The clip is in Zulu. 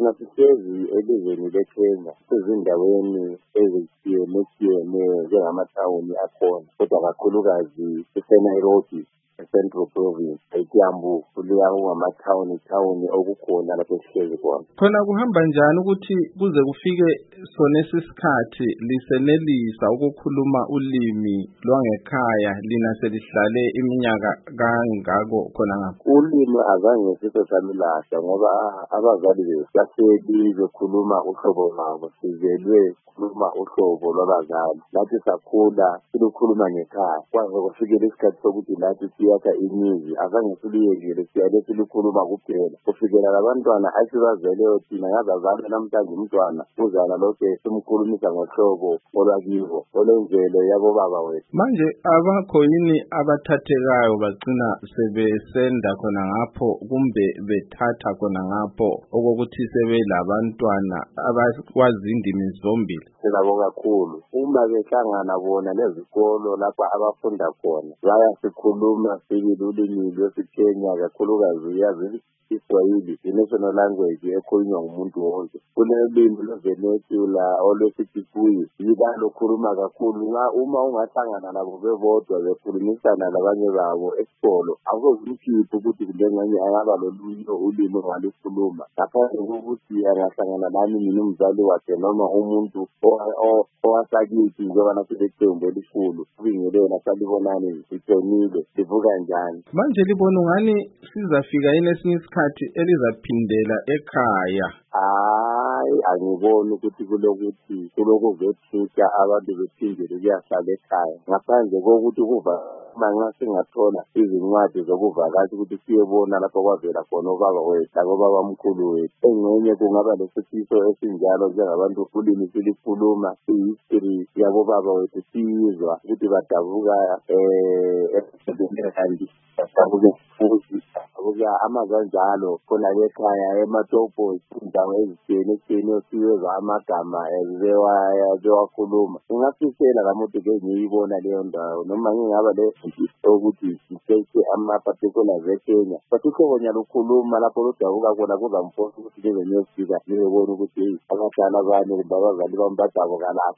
thina sihlezi elizweni leKenya ezindaweni ezitshiyeneyo njengamathawuni akhona, kodwa kakhulukazi eNairobi, Central Province, eKiambu, kuliya kungamathawuni okukhona lapho esihlezi khona. Khona kuhamba njani ukuthi kuze kufike sona isikhathi lisenelisa ukukhuluma ulimi lwangekhaya lina selihlale iminyaka kangako khona ngapha? Ulimi azange sisesamilahle ngoba abazali besahleli bekhuluma uhlobo lwabo, sizelwe khuluma uhlobo lwabazali. Lathi sakhula silukhuluma ngekhaya, kwaze kufikela isikhathi sokuthi lathi siyakha imizi, azange siliyekele, siyale silukhuluma kuphela. Kufikela labantwana asibazeleyo thina ngabazali namhlanje umntwana uzala lokhu simkhulumisa ngohlobo olwakibo olwenzelo yabo baba wethu. Manje abakho yini abathathekayo bagcina sebesenda khona ngapho kumbe bethatha khona ngapho okokuthi sebelabantwana abakwazi indimi zombili? Sibonga kakhulu uma behlangana bona lezikolo lapha abafunda khona bayasikhuluma sibili ulimi lwesiKenya, kakhulukazi yazi Iswahili, i-national language ekhulunywa ngumuntu wonke. Kunelimi lweVenezia olwesiKikuyu, yibalokhuluma kakhulu. Uma ungahlangana nabo bebodwa bekhulumisana labanye babo esikolo, akuzikhiphi ukuthi kulenganye angaba lolunye ulimi ongalukhuluma. Ngaphandle kokuthi angahlangana nami mina umzali wakhe noma umuntu owasakithi njengoba nasibethembu elikhulu, kubingelela salibonani siqinile, sivuka njani. Manje libona ngani sizafika yini esinye isikhathi elizaphindela ekhaya? Hayi, angiboni ukuthi kuloku vethuka abantu bephindele kuyahlala ekhaya, ngaphandle kokuthi nxa singathola izincwadi zokuvakasha ukuthi siyebona lapho kwavela khona ubaba wethu labobaba mkhulu wethu. Engxenye kungaba lesifiso esinjalo njengabantu ulimi silikhuluma, i-history yabobaba wethu siyizwa ukuthi badabuka kandi badabuke futhi ukuya amazanjalo khona ekhaya ematopo indawo ezitshiyeneyo siyezwa amagama bewakhuluma. Ngingafisela lamuntu ke ngiyibona leyo ndawo noma ngingaba ukuthi sithethe ama-particulars eKenya, bathukonya lokhuluma lapho lodabuka khona kuzamfosa ukuthi ngiyofika ngiyobona ukuthi abadala bani kumbe abazali bami badabuka lapho.